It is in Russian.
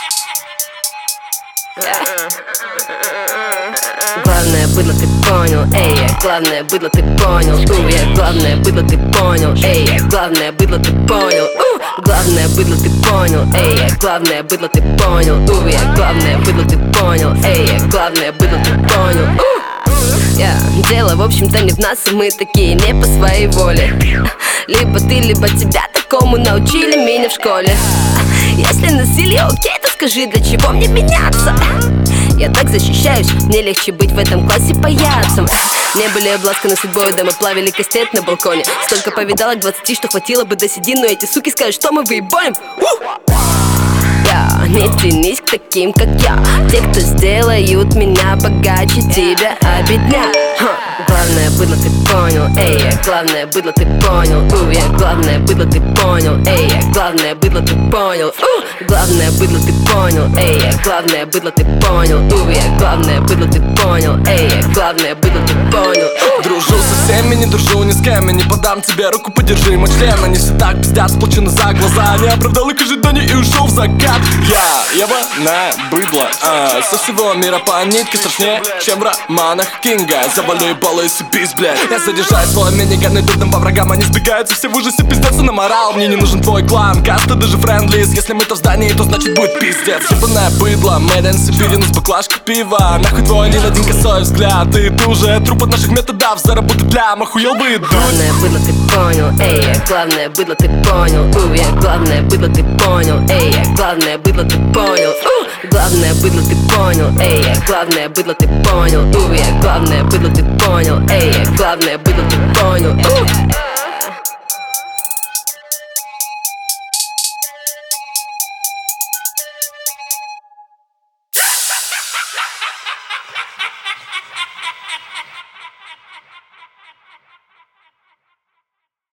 Главное быдло, ты понял, эй, главное быдло, ты понял, главное быдло, ты понял, эй, главное быдло, ты понял, главное быдло, ты понял, эй, главное быдло, ты понял, главное быдло, ты понял, эй, главное быдло, ты понял. Дело, в общем-то, не в нас, и мы такие не по своей воле. Либо ты, либо тебя такому научили меня в школе. Если насилие окей, то скажи, для чего мне меняться? Я так защищаюсь, мне легче быть в этом классе паяцем. Не были обласканы судьбой, да мы плавили кастет на балконе. Столько повидала к 20, что хватило бы до седин, но эти суки скажут, что мы выебоним. Не тянись к таким, как я, те, кто сделают меня богаче тебя, обедня. Главное быдло, ты понял, эй, главное быдло, ты понял, главное быдло, ты понял, эй, главное быдло, ты понял, главное быдло, ты понял, эй, главное быдло, ты понял, главное быдло, ты понял, эй, главное быдло, ты понял. Дружу со всеми, не дружу ни с кем, и не подам тебе руку, подержи мой член. Они все так пиздят, сплочены за глаза. Не оправдал их ожиданий и ушел в закат. Я ебаное быдло, со всего мира по нитке страшнее, чем в романах Кинга. Завали ебало и сыпись, блядь. Я заряжаю свой миниган, идут там по врагам, они сбегаются все в ужасе, пиздятся на морал. Мне не нужен твой клан, каста, даже френдлис. Если мы-то в здании, то значит будет пиздец. Ебаное быдло, made in Сибири, нас баклажка пива. Нахуй твой один косой взгляд, и ты уже труп от наших методов. Заработать для охуел бы и дуть. Главное быдло, ты понял, эй, главное быдло, ты понял, главное быдло, ты понял, эй, главное быдло, ты понял, главное быдло, ты понял, эй, главное быдло, ты понял, главное быдло, ты понял, эй, главное быдло, ты понял.